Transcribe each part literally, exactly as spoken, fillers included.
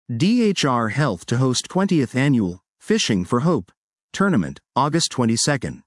D H R Health to host twentieth Annual Fishing for Hope Tournament, August twenty-second.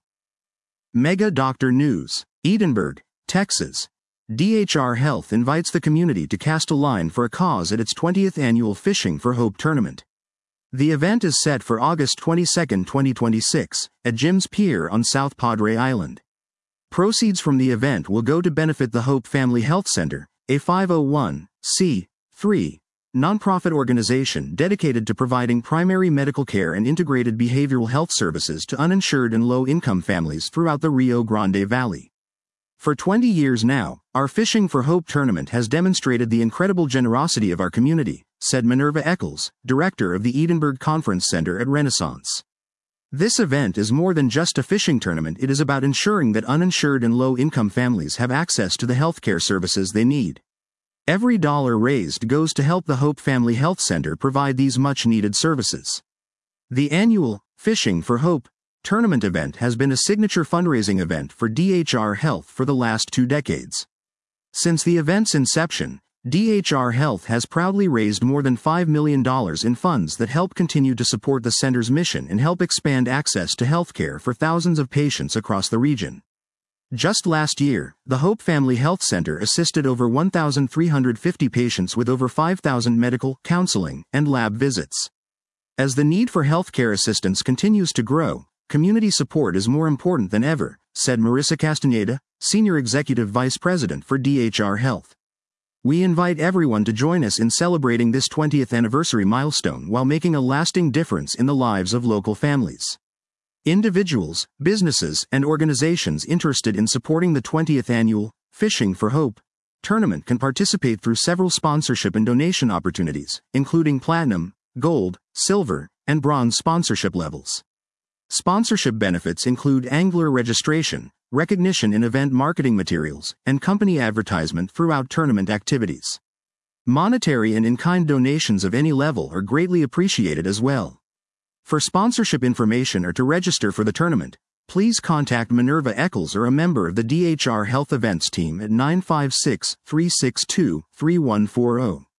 Mega Doctor News, Edinburgh, Texas. D H R Health invites the community to cast a line for a cause at its twentieth Annual Fishing for Hope Tournament. The event is set for August twenty-second, twenty twenty-six, at Jim's Pier on South Padre Island. Proceeds from the event will go to benefit the Hope Family Health Center, a five oh one c three nonprofit organization dedicated to providing primary medical care and integrated behavioral health services to uninsured and low-income families throughout the Rio Grande Valley. For twenty years now, our Fishing for Hope tournament has demonstrated the incredible generosity of our community, said Minerva Eccles, director of the Edinburgh Conference Center at Renaissance. This event is more than just a fishing tournament. It is about ensuring that uninsured and low-income families have access to the healthcare services they need. Every dollar raised goes to help the Hope Family Health Center provide these much-needed services. The annual Fishing for Hope tournament event has been a signature fundraising event for D H R Health for the last two decades. Since the event's inception, D H R Health has proudly raised more than five million dollars in funds that help continue to support the center's mission and help expand access to healthcare for thousands of patients across the region. Just last year, the Hope Family Health Center assisted over one thousand three hundred fifty patients with over five thousand medical, counseling, and lab visits. As the need for healthcare assistance continues to grow, community support is more important than ever, said Marissa Castaneda, Senior Executive Vice President for D H R Health. We invite everyone to join us in celebrating this twentieth anniversary milestone while making a lasting difference in the lives of local families. Individuals, businesses, and organizations interested in supporting the twentieth Annual Fishing for Hope tournament can participate through several sponsorship and donation opportunities, including platinum, gold, silver, and bronze sponsorship levels. Sponsorship benefits include angler registration, recognition in event marketing materials, and company advertisement throughout tournament activities. Monetary and in-kind donations of any level are greatly appreciated as well. For sponsorship information or to register for the tournament, please contact Minerva Eccles or a member of the D H R Health Events team at nine five six, three six two, three one four zero.